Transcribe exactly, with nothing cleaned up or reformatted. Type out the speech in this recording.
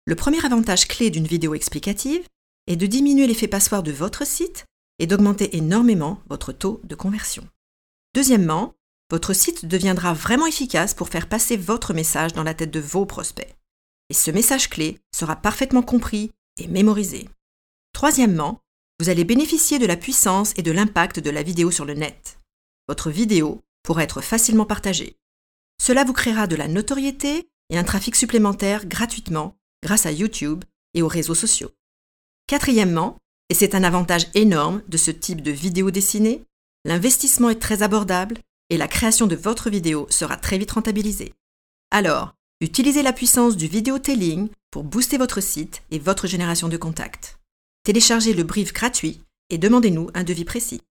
Le premier avantage clé d'une vidéo explicative est de diminuer l'effet passoire de votre site et d'augmenter énormément votre taux de conversion. Deuxièmement, votre site deviendra vraiment efficace pour faire passer votre message dans la tête de vos prospects. Et ce message clé sera parfaitement compris et mémorisé. Troisièmement, vous allez bénéficier de la puissance et de l'impact de la vidéo sur le net. Votre vidéo pourra être facilement partagée. Cela vous créera de la notoriété et un trafic supplémentaire gratuitement grâce à YouTube et aux réseaux sociaux. Quatrièmement, et c'est un avantage énorme de ce type de vidéo dessinée, l'investissement est très abordable et la création de votre vidéo sera très vite rentabilisée. Alors, utilisez la puissance du vidéotelling pour booster votre site et votre génération de contacts. Téléchargez le brief gratuit et demandez-nous un devis précis.